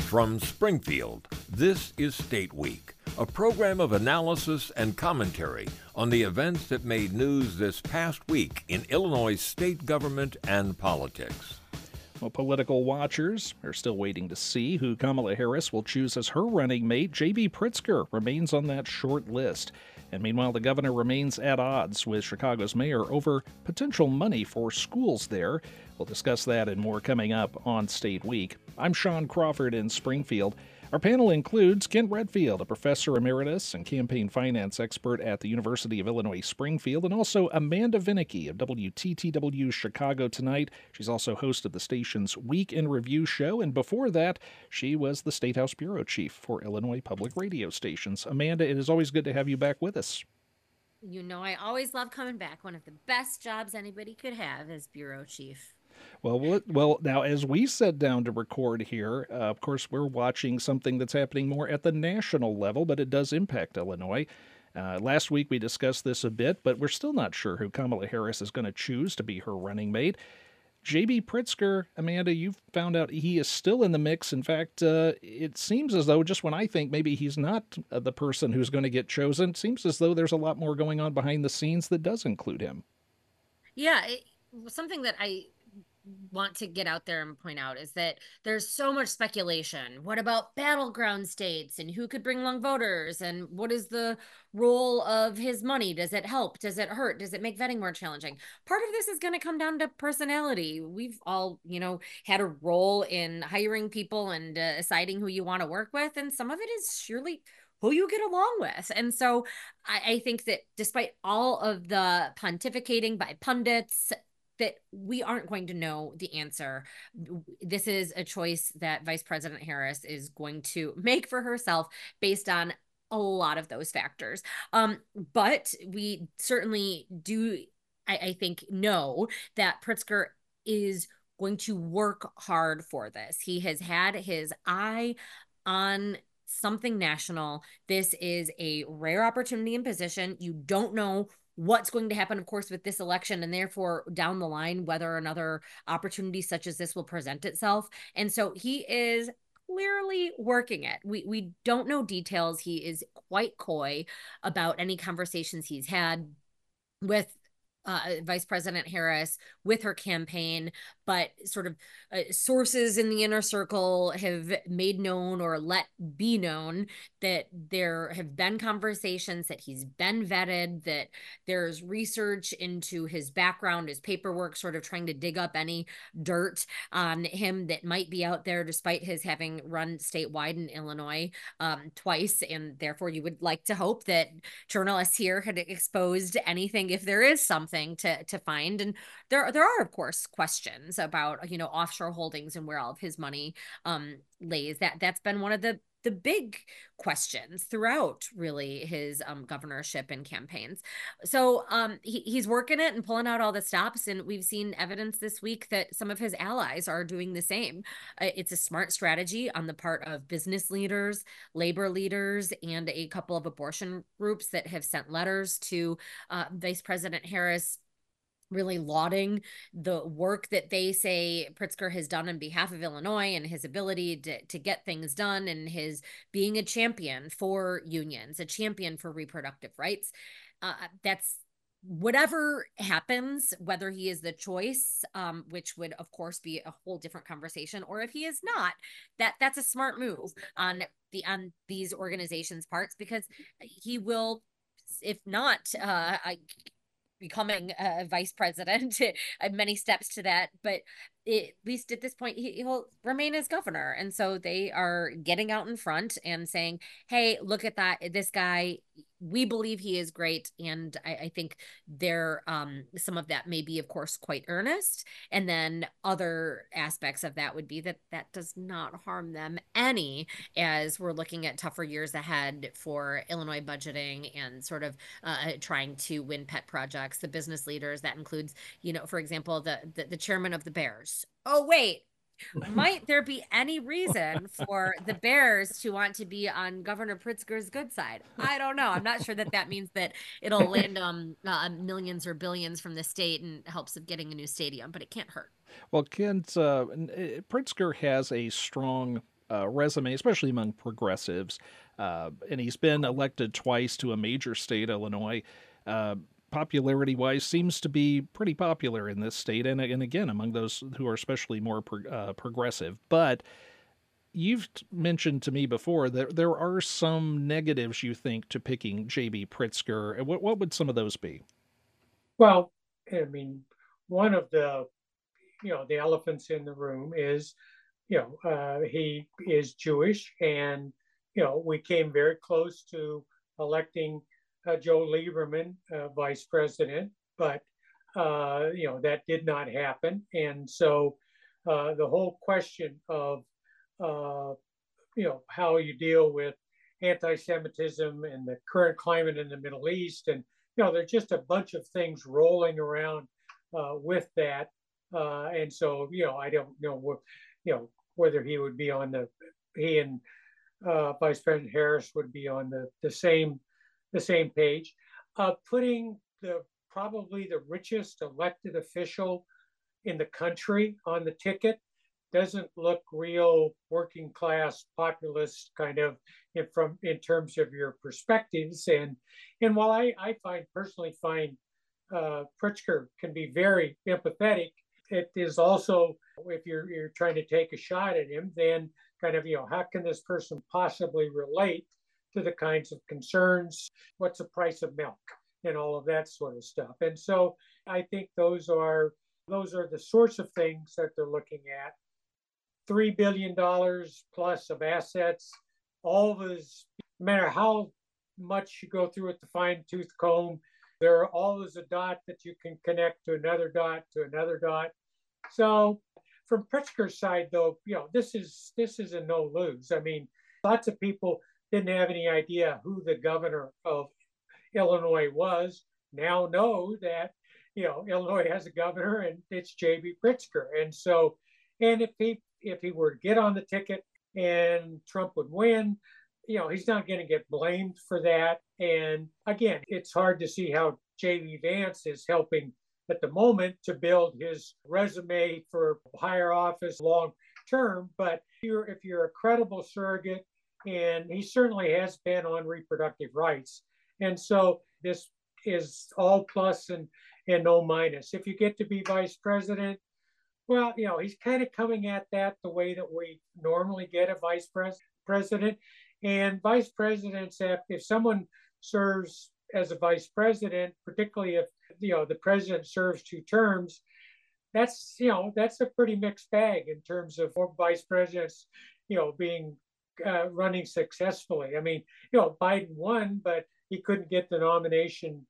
From Springfield, this is State Week, a program of analysis and commentary on the events that made news this past week in Illinois state government and politics. Well, political watchers are still waiting to see who Kamala Harris will choose as her running mate. J.B. Pritzker remains on that short list. And meanwhile, the governor remains at odds with Chicago's mayor over potential money for schools there. We'll discuss that and more coming up on State Week. I'm Sean Crawford in Springfield. Our panel includes Kent Redfield, a professor emeritus and campaign finance expert at the University of Illinois Springfield, and also Amanda Vinicky of WTTW Chicago Tonight. She's also host of the station's Week in Review show, and before that, she was the State House bureau chief for Illinois Public Radio Stations. Amanda, it is always good to have you back with us. You know, I always love coming back. One of the best jobs anybody could have is bureau chief. Well, now, as we sit down to record here, of course, we're watching something that's happening more at the national level, but it does impact Illinois. Last week, we discussed this a bit, but we're still not sure who Kamala Harris is going to choose to be her running mate. J.B. Pritzker, Amanda, you've found out he is still in the mix. In fact, it seems as though, just when I think maybe he's not the person who's going to get chosen, it seems as though there's a lot more going on behind the scenes that does include him. Yeah, something that I want to get out there and point out is that there's so much speculation. What about battleground states and who could bring along voters, and what is the role of his money? Does it help? Does it hurt? Does it make vetting more challenging? Part of this is going to come down to personality. We've all, had a role in hiring people and deciding who you want to work with, and some of it is surely who you get along with. And so I think that despite all of the pontificating by pundits, that we aren't going to know the answer. This is a choice that Vice President Harris is going to make for herself based on a lot of those factors. But we certainly do, I think, know that Pritzker is going to work hard for this. He has had his eye on something national. This is a rare opportunity and position. You don't know what's going to happen, of course, with this election, and therefore down the line, whether another opportunity such as this will present itself. And so he is clearly working it. We don't know details. He is quite coy about any conversations he's had with Vice President Harris, with her campaign, but sort of sources in the inner circle have made known or let be known that there have been conversations, that he's been vetted, that there's research into his background, his paperwork, sort of trying to dig up any dirt on him that might be out there, despite his having run statewide in Illinois twice. And therefore, you would like to hope that journalists here had exposed anything, if there is something to find. And there are, of course, questions about offshore holdings and where all of his money lays. That's been one of the big questions throughout really his governorship and campaigns. So he's working it and pulling out all the stops, and we've seen evidence this week that some of his allies are doing the same. It's a smart strategy on the part of business leaders, labor leaders, and a couple of abortion groups that have sent letters to Vice President Harris, really lauding the work that they say Pritzker has done on behalf of Illinois and his ability to get things done, and his being a champion for unions, a champion for reproductive rights. That's whatever happens, whether he is the choice, which would of course be a whole different conversation, or if he is not, that's a smart move on these organizations' parts, because he will, if not becoming a vice president, many steps to that, but at least at this point, he'll remain as governor. And so they are getting out in front and saying, hey, look at this guy. We believe he is great. And I think some of that may be, of course, quite earnest. And then other aspects of that would be that does not harm them any, as we're looking at tougher years ahead for Illinois budgeting and sort of trying to win pet projects. The business leaders, that includes, for example, the chairman of the Bears. Oh, wait. Might there be any reason for the Bears to want to be on Governor Pritzker's good side? I don't know. I'm not sure that means that it'll land millions or billions from the state and helps of getting a new stadium, but it can't hurt. Well, Kent, Pritzker has a strong resume, especially among progressives. And he's been elected twice to a major state, Illinois. Popularity wise, seems to be pretty popular in this state, and again, among those who are especially more progressive. But you've mentioned to me before that there are some negatives you think to picking J.B. Pritzker. What would some of those be? Well, I mean, one of the elephants in the room is, he is Jewish, and we came very close to electing Joe Lieberman vice president, but that did not happen, and so the whole question of uh, how you deal with anti-Semitism and the current climate in the Middle East, and there's just a bunch of things rolling around with that, and so I don't know whether he and Vice President Harris would be on the same page. Putting probably the richest elected official in the country on the ticket doesn't look real working class populist kind of in terms of your perspectives. And while I personally find Pritzker can be very empathetic, it is also, if you're trying to take a shot at him, then kind of how can this person possibly relate to the kinds of concerns? What's the price of milk and all of that sort of stuff? And so I think those are the sorts of things that they're looking at. $3 billion plus of assets, all of his, no matter how much you go through with the fine tooth comb, there are always a dot that you can connect to another dot to another dot. So from Pritzker's side, though, this is a no lose. I mean, lots of people didn't have any idea who the governor of Illinois was. Now know that Illinois has a governor, and it's J.B. Pritzker. And so, and if he were to get on the ticket and Trump would win, he's not going to get blamed for that. And again, it's hard to see how J.D. Vance is helping at the moment to build his resume for higher office long term. But if you're a credible surrogate, and he certainly has been on reproductive rights. And so this is all plus and no minus. If you get to be vice president, well, he's kind of coming at that the way that we normally get a vice president. And vice presidents, if someone serves as a vice president, particularly if the president serves 2 terms, that's a pretty mixed bag in terms of vice presidents, being running successfully. I mean, Biden won, but he couldn't get the nomination,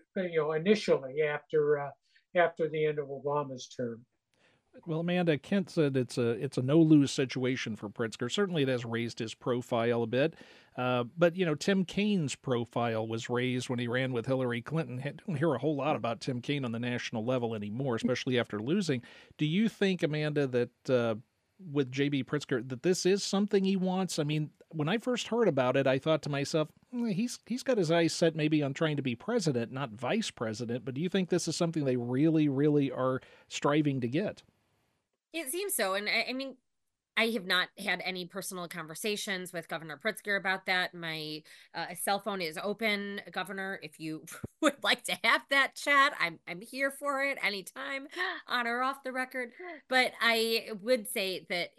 initially after the end of Obama's term. Well, Amanda, Kent said it's a no-lose situation for Pritzker. Certainly it has raised his profile a bit. But, Tim Kaine's profile was raised when he ran with Hillary Clinton. I don't hear a whole lot about Tim Kaine on the national level anymore, especially after losing. Do you think, Amanda, that with J.B. Pritzker, that this is something he wants? I mean, when I first heard about it, I thought to myself, he's got his eyes set maybe on trying to be president, not vice president. But do you think this is something they really, really are striving to get? It seems so. And I mean, I have not had any personal conversations with Governor Pritzker about that. My cell phone is open, Governor. If you would like to have that chat, I'm here for it anytime, on or off the record. But I would say that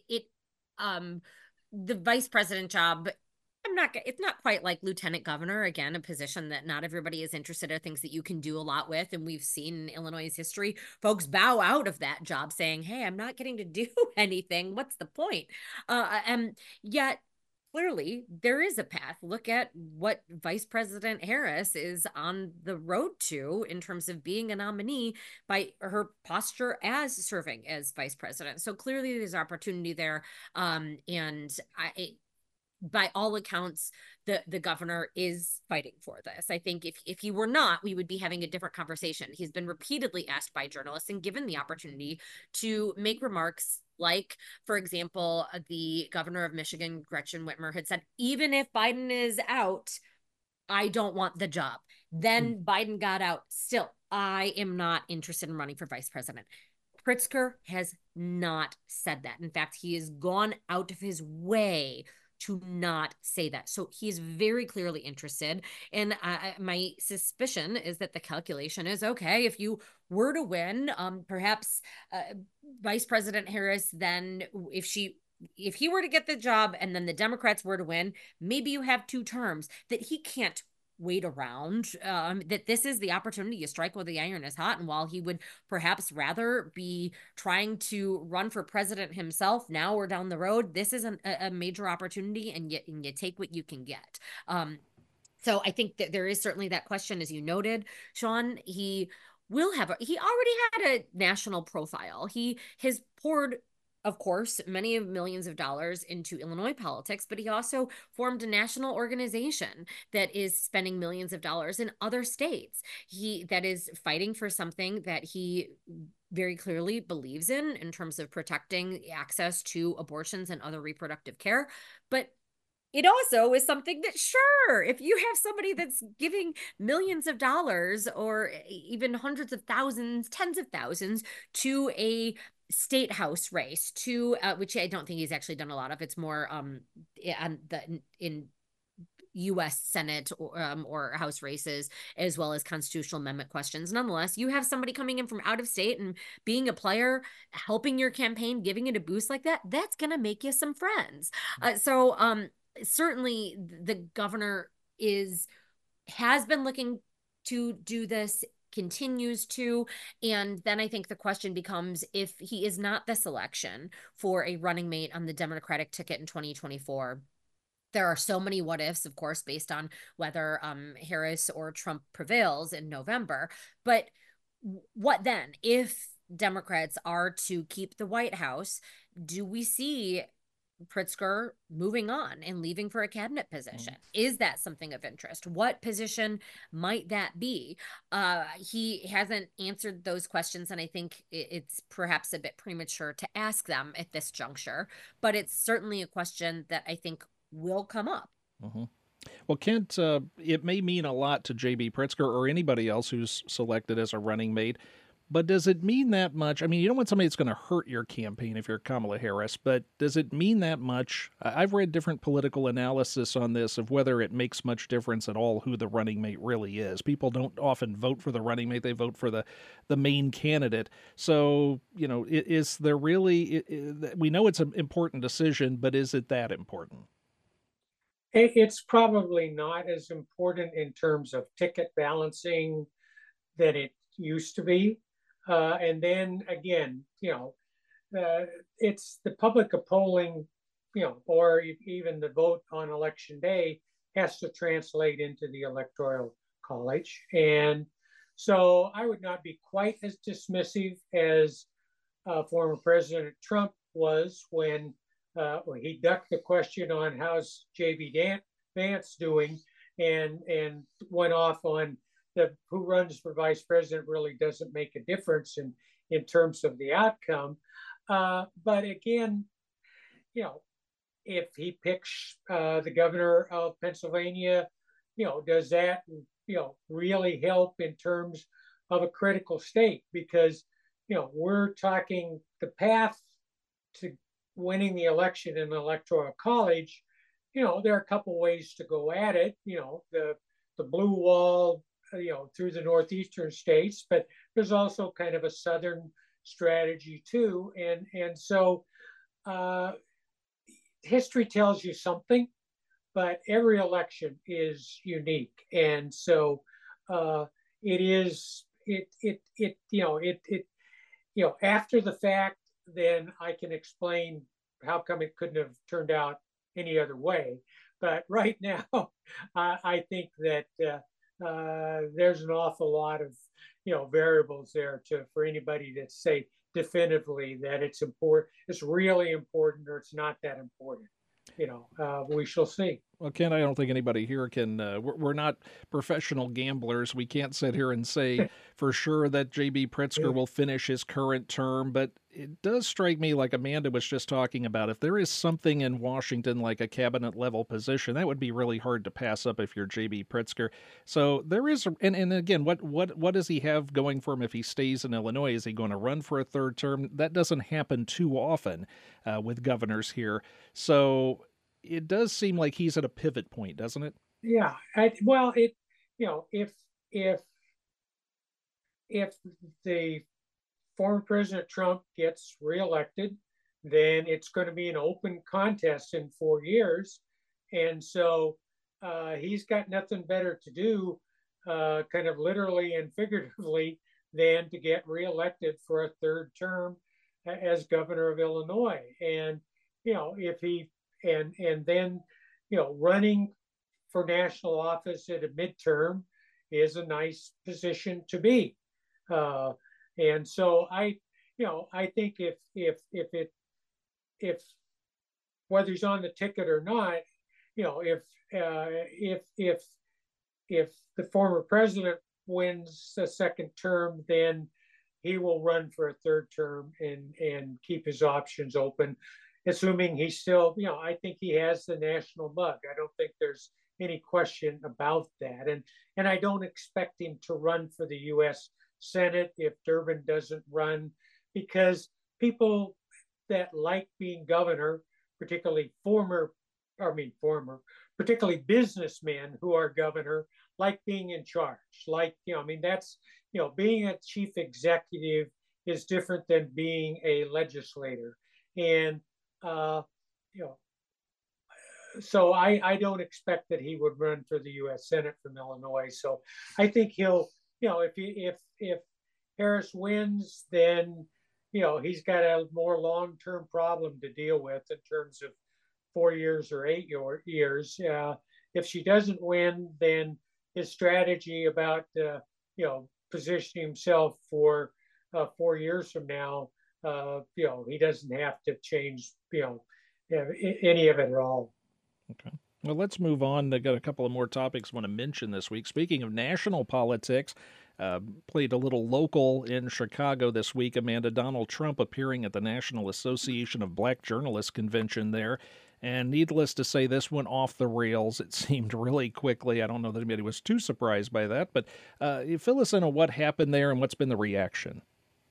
the vice president job, it's not quite like lieutenant governor, again, a position that not everybody is interested in, things that you can do a lot with. And we've seen in Illinois' history, folks bow out of that job saying, hey, I'm not getting to do anything. What's the point? And yet, clearly, there is a path. Look at what Vice President Harris is on the road to in terms of being a nominee by her posture as serving as vice president. So clearly, there's opportunity there. By all accounts, the governor is fighting for this. I think if he were not, we would be having a different conversation. He's been repeatedly asked by journalists and given the opportunity to make remarks like, for example, the governor of Michigan, Gretchen Whitmer, had said, even if Biden is out, I don't want the job. Then Biden got out. Still, I am not interested in running for vice president. Pritzker has not said that. In fact, he has gone out of his way to not say that. So he is very clearly interested. And my suspicion is that the calculation is, okay, if you were to win, perhaps Vice President Harris, then if he were to get the job and then the Democrats were to win, maybe you have 2 terms that he can't wait around, that this is the opportunity to strike while the iron is hot. And while he would perhaps rather be trying to run for president himself now or down the road, this is a major opportunity, and you take what you can get. So I think that there is certainly that question, as you noted, Sean. He already had a national profile. He has poured, of course, many millions of dollars into Illinois politics, but he also formed a national organization that is spending millions of dollars in other states. That is fighting for something that he very clearly believes in terms of protecting access to abortions and other reproductive care. But it also is something that, sure, if you have somebody that's giving millions of dollars or even hundreds of thousands, tens of thousands to a state house race, to which I don't think he's actually done a lot of. It's more in U.S. Senate or House races, as well as constitutional amendment questions. Nonetheless, you have somebody coming in from out of state and being a player, helping your campaign, giving it a boost like that. That's going to make you some friends. Certainly, the governor has been looking to do this, continues to. And then I think the question becomes, if he is not the selection for a running mate on the Democratic ticket in 2024, there are so many what ifs, of course, based on whether Harris or Trump prevails in November. But what then? If Democrats are to keep the White House, do we see Pritzker moving on and leaving for a cabinet position? Is that something of interest? What position might that be? He hasn't answered those questions, and I think it's perhaps a bit premature to ask them at this juncture, but it's certainly a question that I think will come up. Mm-hmm. Well, Kent, it may mean a lot to J.B. Pritzker or anybody else who's selected as a running mate, but does it mean that much? I mean, you don't want somebody that's going to hurt your campaign if you're Kamala Harris, but does it mean that much? I've read different political analysis on this of whether it makes much difference at all who the running mate really is. People don't often vote for the running mate. They vote for the main candidate. So, is there really, we know it's an important decision, but is it that important? It's probably not as important in terms of ticket balancing that it used to be. And then again, it's the public polling, or even the vote on election day has to translate into the Electoral College. And so I would not be quite as dismissive as former President Trump was when he ducked the question on how's J.B. Vance doing and went off on who runs for vice president really doesn't make a difference in terms of the outcome. But again, if he picks the governor of Pennsylvania, does that, really help in terms of a critical state? Because, we're talking the path to winning the election in the Electoral College. There are a couple ways to go at it. The blue wall, through the northeastern states, but there's also kind of a southern strategy too. And so history tells you something, but every election is unique. And so after the fact, then I can explain how come it couldn't have turned out any other way. But right now, I think that there's an awful lot of variables there for anybody to say definitively that it's important, it's really important, or it's not that important. We shall see. Well, Ken, I don't think anybody here can, we're not professional gamblers. We can't sit here and say for sure that J.B. Pritzker will finish his current term, but it does strike me, like Amanda was just talking about, if there is something in Washington like a cabinet level position, that would be really hard to pass up if you're J.B. Pritzker. So there is, and again, what does he have going for him if he stays in Illinois? Is he going to run for a third term? That doesn't happen too often with governors here. So it does seem like he's at a pivot point, doesn't it? Yeah. Well, if if the former President Trump gets reelected, then it's going to be an open contest in 4 years. And so he's got nothing better to do, kind of literally and figuratively, than to get reelected for a third term as governor of Illinois. And, if he, and then, running for national office at a midterm is a nice position to be. Uh, and so I think if whether he's on the ticket or not, if the former president wins a second term, then he will run for a third term and keep his options open, assuming he's still, I think he has the national bug. I don't think there's any question about that. And I don't expect him to run for the U.S. Senate if Durbin doesn't run, because people that like being governor, particularly particularly businessmen who are governor, like being in charge. Like, that's, being a chief executive is different than being a legislator. And, so I don't expect that he would run for the U.S. Senate from Illinois. So I think he'll, if Harris wins, then he's got a more long-term problem to deal with in terms of 4 years or 8 years. If she doesn't win, then his strategy about positioning himself for 4 years from now, he doesn't have to change any of it at all. Okay. Well, let's move on. I got a couple of more topics I want to mention this week. Speaking of national politics, played a little local in Chicago this week. Amanda, Donald Trump appearing at the National Association of Black Journalists convention there. And needless to say, this went off the rails. It seemed really quickly. I don't know that anybody was too surprised by that, but fill us in on what happened there and what's been the reaction.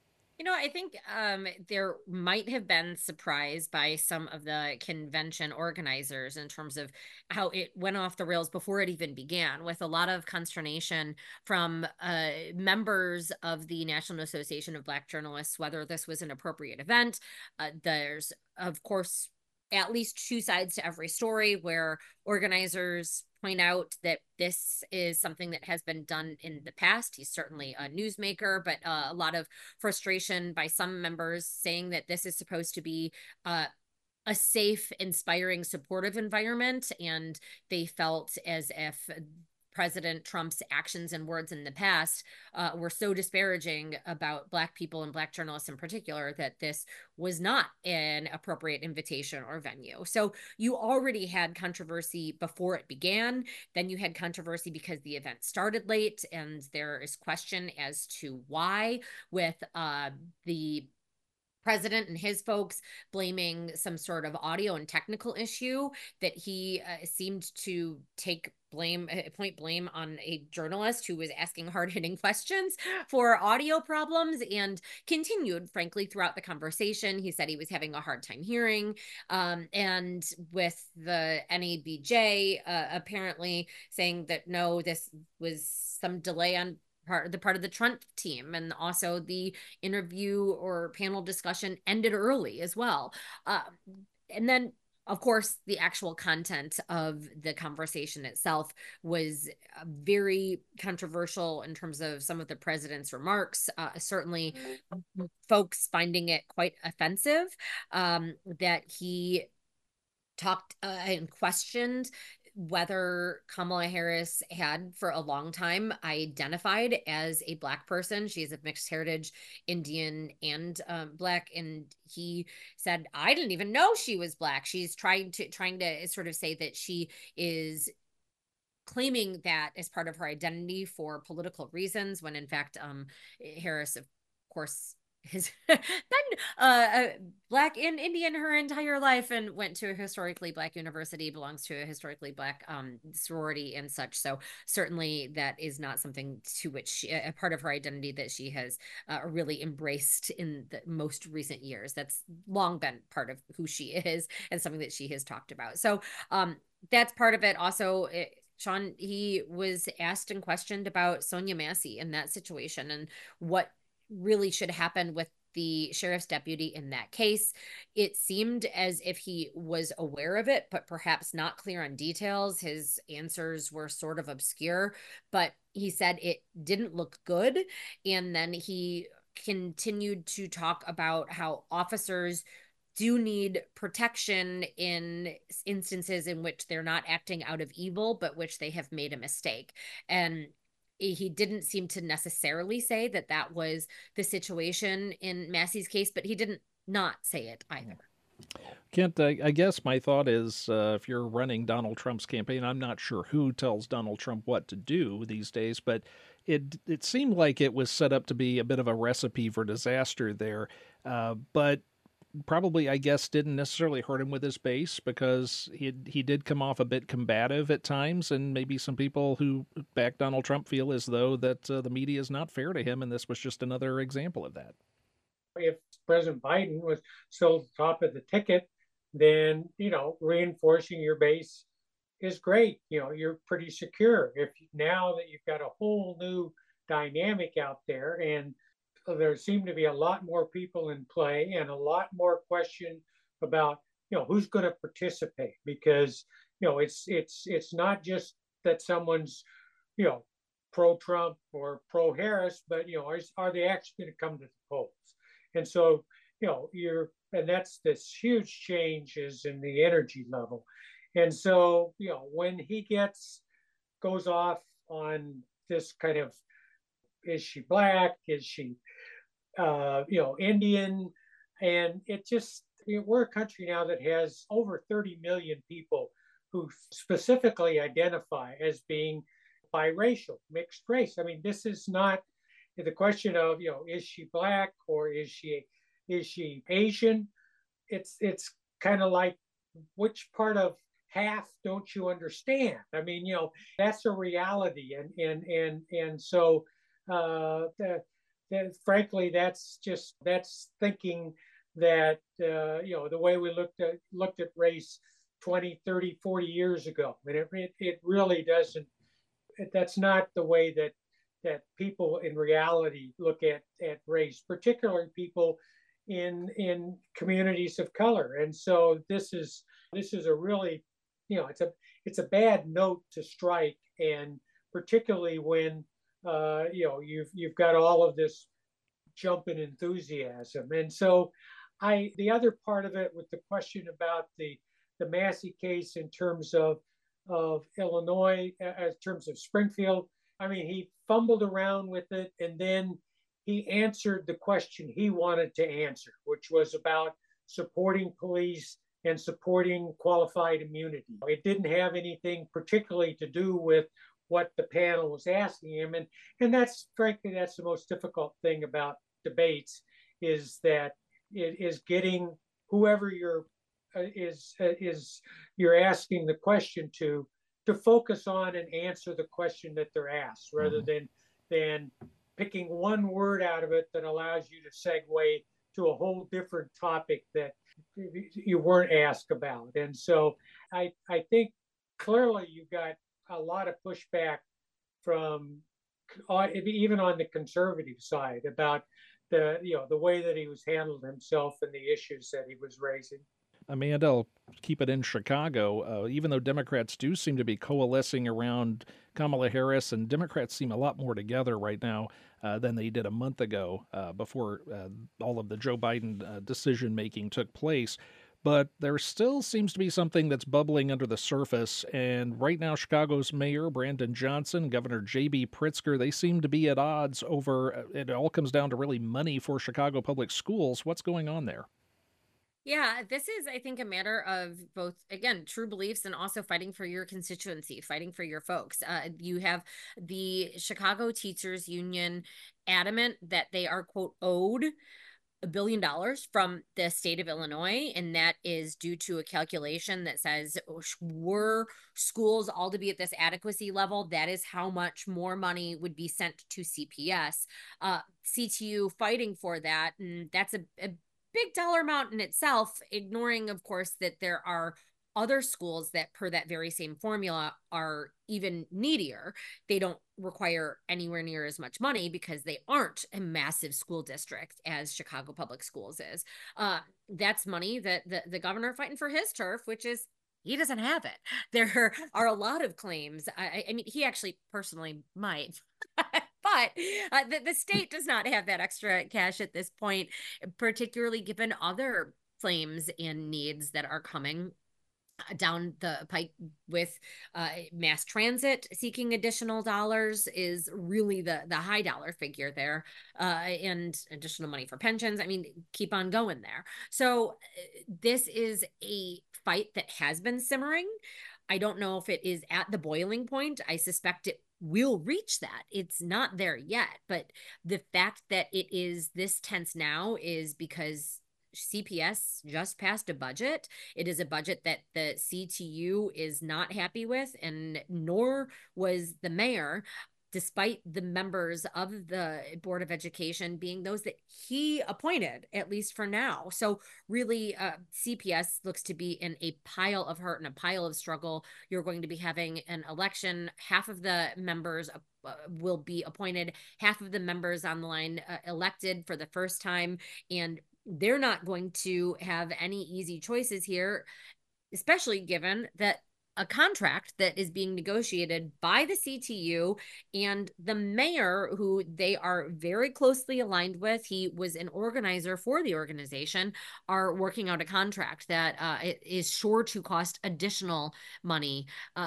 I think there might have been surprise by some of the convention organizers in terms of how it went off the rails before it even began, with a lot of consternation from members of the National Association of Black Journalists, whether this was an appropriate event. There's, of course, at least two sides to every story, where organizers point out that this is something that has been done in the past. He's certainly a newsmaker, but a lot of frustration by some members saying that this is supposed to be a safe, inspiring, supportive environment, and they felt as if President Trump's actions and words in the past were so disparaging about Black people and Black journalists in particular that this was not an appropriate invitation or venue. So you already had controversy before it began. Then you had controversy because the event started late, and there is question as to why, with the president and his folks blaming some sort of audio and technical issue that he seemed to point blame on a journalist who was asking hard-hitting questions for audio problems, and continued, frankly, throughout the conversation. He said he was having a hard time hearing, and with the NABJ apparently saying that no, this was some delay on part of the Trump team, and also the interview or panel discussion ended early as well. And then, of course, the actual content of the conversation itself was very controversial in terms of some of the president's remarks. Certainly, folks finding it quite offensive that he talked and questioned whether Kamala Harris had for a long time identified as a Black person. She's of mixed heritage, Indian and Black. And he said, I didn't even know she was Black. She's trying to sort of say that she is claiming that as part of her identity for political reasons, when in fact, Harris, of course, his been Black and Indian her entire life and went to a historically Black university, belongs to a historically Black sorority and such. So certainly that is not something to which a part of her identity that she has really embraced in the most recent years. That's long been part of who she is and something that she has talked about. So that's part of it. Also, Sean, he was asked and questioned about Sonia Massey in that situation and what really should happen with the sheriff's deputy in that case. It seemed as if he was aware of it, but perhaps not clear on details. His answers were sort of obscure, but he said it didn't look good. And then he continued to talk about how officers do need protection in instances in which they're not acting out of evil, but which they have made a mistake. And he didn't seem to necessarily say that that was the situation in Massey's case, but he didn't not say it either. Kent, I guess my thought is if you're running Donald Trump's campaign, I'm not sure who tells Donald Trump what to do these days, but it seemed like it was set up to be a bit of a recipe for disaster there. But probably, I guess, didn't necessarily hurt him with his base because he did come off a bit combative at times, and maybe some people who back Donald Trump feel as though that the media is not fair to him, and this was just another example of that. If President Biden was still at the top of the ticket, then, reinforcing your base is great. You're pretty secure. If now that you've got a whole new dynamic out there, and there seem to be a lot more people in play and a lot more question about, who's going to participate, because, it's not just that someone's, pro-Trump or pro-Harris, but, are they actually going to come to the polls? And so, and that's this huge changes in the energy level. And so, when he goes off on this kind of, is she Black? Is she, Indian? And it just, we're a country now that has over 30 million people who specifically identify as being biracial, mixed race. I mean, this is not the question of, is she Black or is she Asian? It's kind of like, which part of half don't you understand? I mean, that's a reality, and so frankly, that's thinking that the way we looked at race 20, 30, 40 years ago, and it really doesn't. That's not the way that people in reality look at race, particularly people in communities of color. And so this is a really, it's a bad note to strike, and particularly when you've got all of this jumping enthusiasm. And so the other part of it with the question about the Massey case in terms of Illinois, in terms of Springfield, I mean, he fumbled around with it, and then he answered the question he wanted to answer, which was about supporting police and supporting qualified immunity. It didn't have anything particularly to do with what the panel was asking him. And that's, frankly, that's the most difficult thing about debates, is that it is getting whoever you're asking the question to focus on and answer the question that they're asked, rather than picking one word out of it that allows you to segue to a whole different topic that you weren't asked about. And so I think clearly you got a lot of pushback from even on the conservative side about the way that he was handling himself and the issues that he was raising. Amanda, I'll keep it in Chicago. Even though Democrats do seem to be coalescing around Kamala Harris, and Democrats seem a lot more together right now than they did a month ago before all of the Joe Biden decision-making took place. But there still seems to be something that's bubbling under the surface. And right now, Chicago's mayor, Brandon Johnson, Governor J.B. Pritzker, they seem to be at odds over, it all comes down to really money for Chicago public schools. What's going on there? Yeah, this is, I think, a matter of both, again, true beliefs and also fighting for your constituency, fighting for your folks. You have the Chicago Teachers Union adamant that they are, quote, owed $1 billion from the state of Illinois, and that is due to a calculation that says were schools all to be at this adequacy level, that is how much more money would be sent to CPS. CTU fighting for that, and that's a big dollar amount in itself, ignoring, of course, that there are other schools that, per that very same formula, are even needier. They don't require anywhere near as much money because they aren't a massive school district as Chicago Public Schools is. That's money that the governor fighting for his turf, which is he doesn't have it. There are a lot of claims. I mean, he actually personally might. But the state does not have that extra cash at this point, particularly given other claims and needs that are coming down the pike with mass transit seeking additional dollars is really the high dollar figure there, and additional money for pensions. I mean, keep on going there. So this is a fight that has been simmering. I don't know if it is at the boiling point. I suspect it will reach that. It's not there yet, but the fact that it is this tense now is because CPS just passed a budget. It is a budget that the CTU is not happy with, and nor was the mayor, despite the members of the Board of Education being those that he appointed, at least for now. So really, CPS looks to be in a pile of hurt and a pile of struggle. You're going to be having an election. Half of the members will be appointed, half of the members on the line elected for the first time, and they're not going to have any easy choices here, especially given that a contract that is being negotiated by the CTU and the mayor, who they are very closely aligned with, he was an organizer for the organization, are working out a contract that is sure to cost additional money.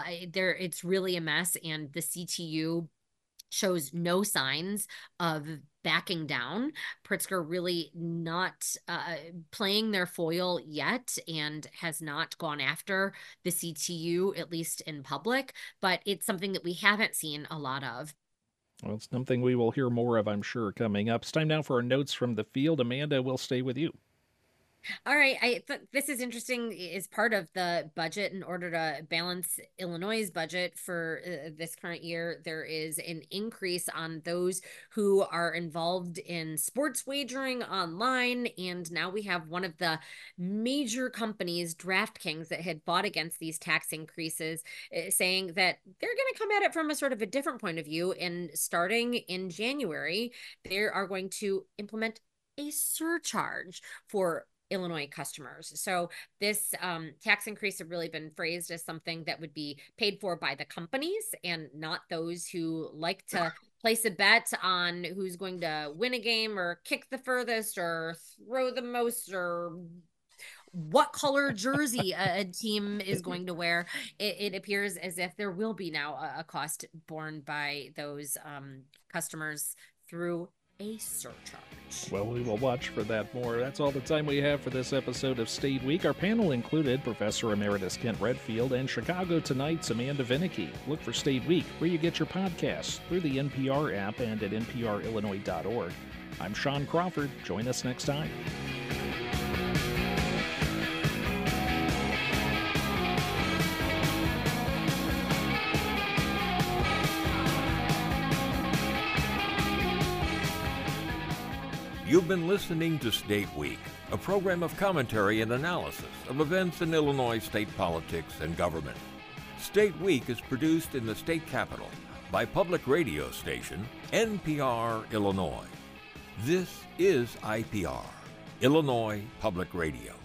It's really a mess, and the CTU shows no signs of backing down. Pritzker really not playing their foil yet and has not gone after the CTU, at least in public, but it's something that we haven't seen a lot of. Well, it's something we will hear more of, I'm sure, coming up. It's time now for our notes from the field. Amanda, we'll stay with you. All right. I thought this is interesting as part of the budget. In order to balance Illinois' budget for this current year, there is an increase on those who are involved in sports wagering online. And now we have one of the major companies, DraftKings, that had fought against these tax increases, saying that they're going to come at it from a sort of a different point of view. And starting in January, they are going to implement a surcharge for Illinois customers. So this tax increase had really been phrased as something that would be paid for by the companies and not those who like to place a bet on who's going to win a game or kick the furthest or throw the most or what color jersey a team is going to wear. It appears as if there will be now a cost borne by those customers through a surcharge. Well, we will watch for that more. That's all the time we have for this episode of State Week. Our panel included Professor Emeritus Kent Redfield and Chicago Tonight's Amanda Vinicky. Look for State Week where you get your podcasts, through the NPR app and at nprillinois.org. I'm Sean Crawford. Join us next time. You've been listening to State Week, a program of commentary and analysis of events in Illinois state politics and government. State Week is produced in the state capital by public radio station NPR Illinois. This is IPR, Illinois Public Radio.